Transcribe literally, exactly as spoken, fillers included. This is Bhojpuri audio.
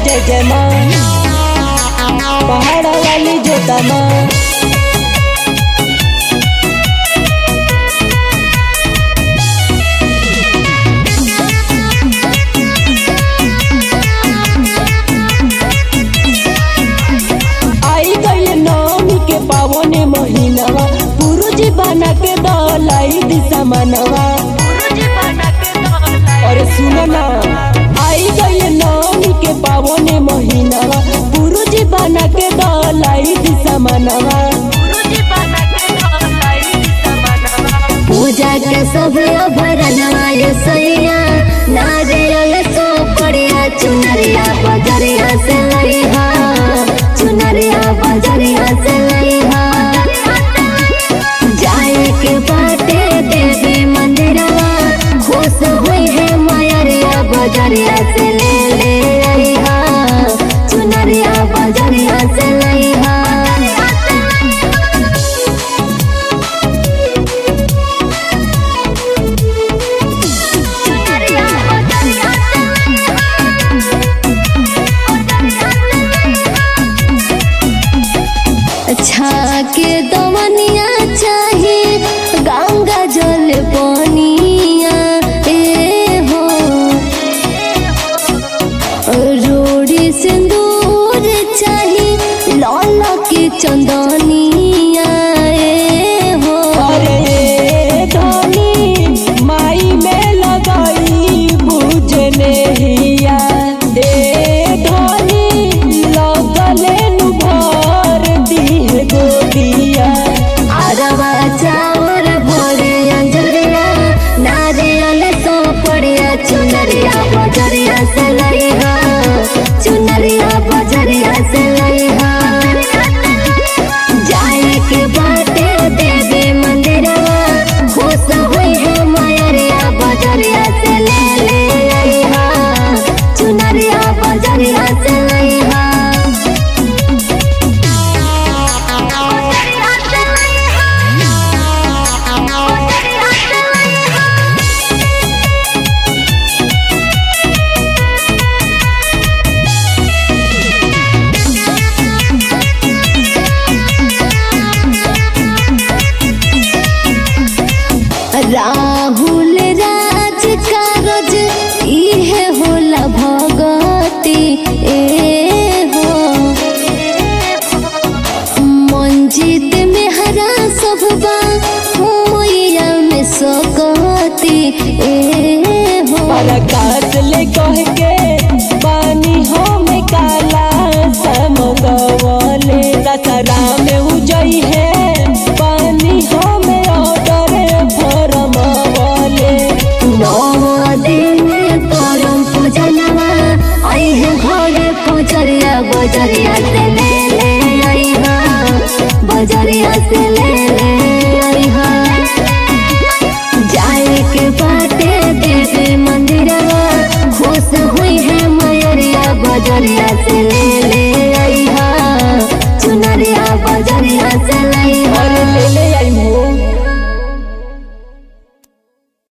जय जय माँ, पहाड़ा वाली जोता माँ। आई गई नौमी के पावन महीनावा, पुरुष बना के दलाई दिशा मनवा। अरे सुनो ना, आई गई नौमी के पावन महीनावा, पुरुष बना के दलाई दिशा मनवा। पूजा के सब भरनवा ये सैया, नारियल सो पड़िया चुनरिया बजरिया से लइहा, चुनरिया बजरिया से लइहा। जाए के बाटे देवी मंदिरवा, खुश हुई है मायरिया बजरिया से ले ले आइहा, चुनरिया बजरिया से लइहा। छाके दवनिया चाहे गंगा जल पानिया ए हो, रोड़ी सिंदूर चाहे लाल के चंदनिया ए हो। अरे धनी माई में लगाई बुझने हिया, दे धनी लगले भर दी गोदिया। अरवा चावर भोरे अंजरिया, नारियल सो पड़िया चुनरिया बजरिया से लइहा, चुनरिया बजरिया से लइहा। जाए के बाटे देवी मंदिरवा, खुश हुई है मायरिया बजरिया से ले ले आइहा, चुनरिया बजरिया से लइहा। राहुल राज कारज इहे होला भगती ए हो, मंजित में हरा सबा मैया में सकती ए हो। प्रकाश ले कह के पानी हम काला समगवले, दशहरा में उजई है पानी हम ऑर्डर फरमवले। नौ दिन करम पूजनवा, अइहे घरे पूजरिया बजरिया से ले ले आइहा, बजरिया से ले ले आइहा। जाए के बाटे देवी मंदिरवा, खुश